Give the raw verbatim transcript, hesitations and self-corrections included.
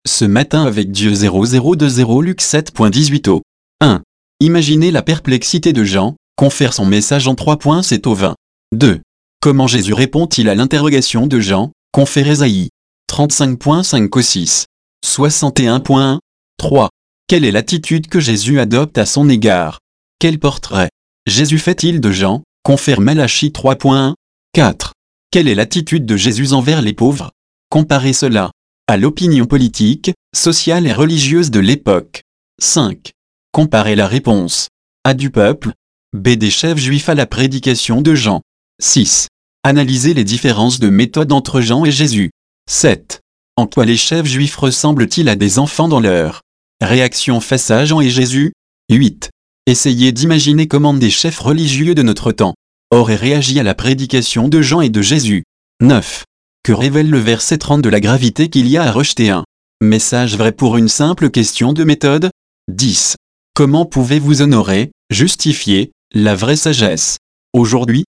Ce matin avec Dieu zéro zéro deux zéro Luc sept dix-huit au un. Imaginez la perplexité de Jean, confère son message en trois points sept au vingt. deux. Comment Jésus répond-il à l'interrogation de Jean, confère Ésaïe trente-cinq cinq au six. soixante et un un. trois. Quelle est l'attitude que Jésus adopte à son égard? Quel portrait Jésus fait-il de Jean, confère Malachie trois un. quatre. Quelle est l'attitude de Jésus envers les pauvres? Comparez cela à l'opinion politique, sociale et religieuse de l'époque. cinq. Comparez la réponse A du peuple, B des chefs juifs à la prédication de Jean. six. Analysez les différences de méthode entre Jean et Jésus. sept. En quoi les chefs juifs ressemblent-ils à des enfants dans leur réaction face à Jean et Jésus? huit. Essayez d'imaginer comment des chefs religieux de notre temps auraient réagi à la prédication de Jean et de Jésus. neuf. Que révèle le verset trente de la gravité qu'il y a à rejeter un message vrai pour une simple question de méthode? dix. Comment pouvez-vous honorer, justifier, la vraie sagesse? Aujourd'hui,